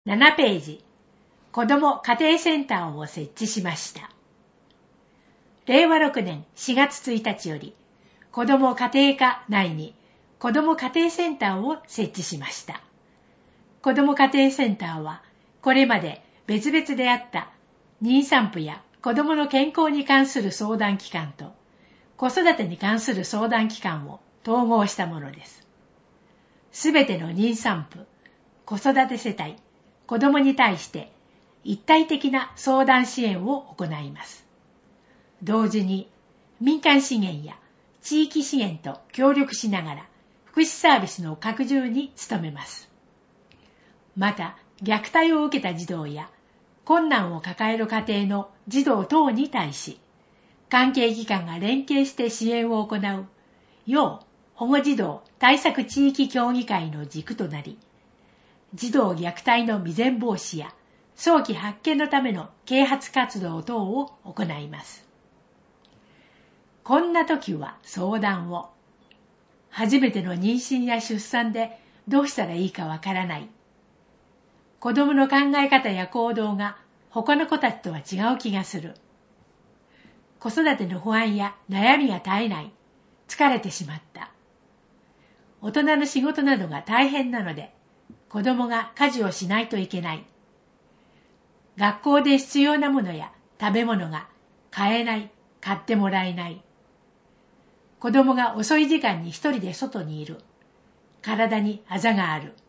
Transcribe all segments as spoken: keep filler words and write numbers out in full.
ななページ、子ども家庭センターを設置しました。れいわろくねんしがつついたちより、子ども家庭科内に子ども家庭センターを設置しました。子ども家庭センターは、これまで別々であった妊産婦や子どもの健康に関する相談機関と子育てに関する相談機関を統合したものです。すべての妊産婦、子育て世帯、子どもに対して一体的な相談支援を行います。同時に民間資源や地域資源と協力しながら福祉サービスの拡充に努めます。また、虐待を受けた児童や困難を抱える家庭の児童等に対し、関係機関が連携して支援を行う要保護児童対策地域協議会の軸となり、児童虐待の未然防止や早期発見のための啓発活動等を行います。こんな時は相談を。初めての妊娠や出産でどうしたらいいかわからない。子供の考え方や行動が他の子たちとは違う気がする。子育ての不安や悩みが絶えない。疲れてしまった。大人の仕事などが大変なので、子供が家事をしないといけない。学校で必要なものや食べ物が買えない、買ってもらえない。子供が遅い時間に一人で外にいる。体にあざがある。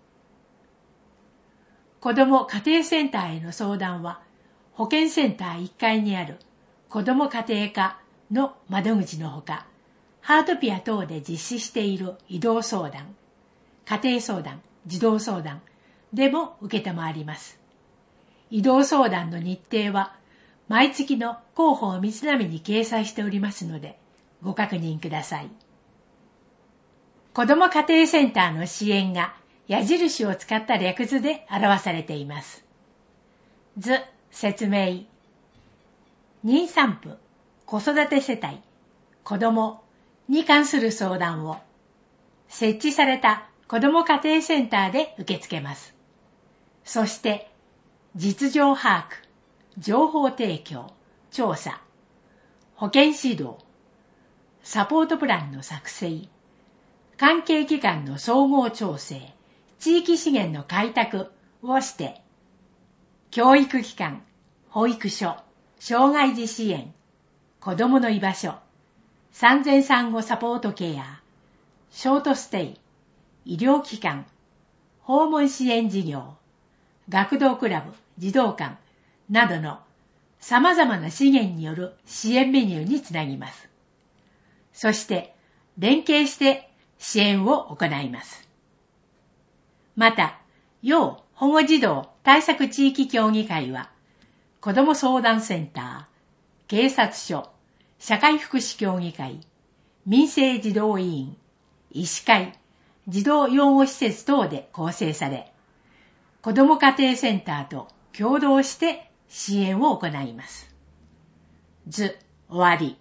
子ども家庭センターへの相談は、保健センターいっかいにある子ども家庭科の窓口のほか、ハートピア等で実施している移動相談、家庭相談、児童相談でも受けたまわります。移動相談の日程は、毎月の広報三つ波に掲載しておりますので、ご確認ください。子ども家庭センターの支援が矢印を使った略図で表されています。図、説明。妊産婦、子育て世帯、子どもに関する相談を設置された子ども家庭センターで受け付けます。そして、実情把握、情報提供、調査、保健指導、サポートプランの作成、関係機関の総合調整、地域資源の開拓をして、教育機関、保育所、障害児支援、子どもの居場所、産前産後サポートケア、ショートステイ、医療機関、訪問支援事業、学童クラブ、児童館などの様々な資源による支援メニューにつなぎます。そして、連携して支援を行います。また、要保護児童対策地域協議会は、子ども相談センター、警察署、社会福祉協議会、民生児童委員、医師会、児童養護施設等で構成され、子ども家庭センターと共同して支援を行います。図、終わり。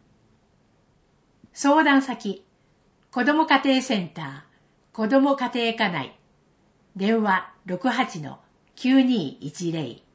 相談先、子ども家庭センター、子ども家庭科内、電話 ろくはちのきゅうにいちゼロ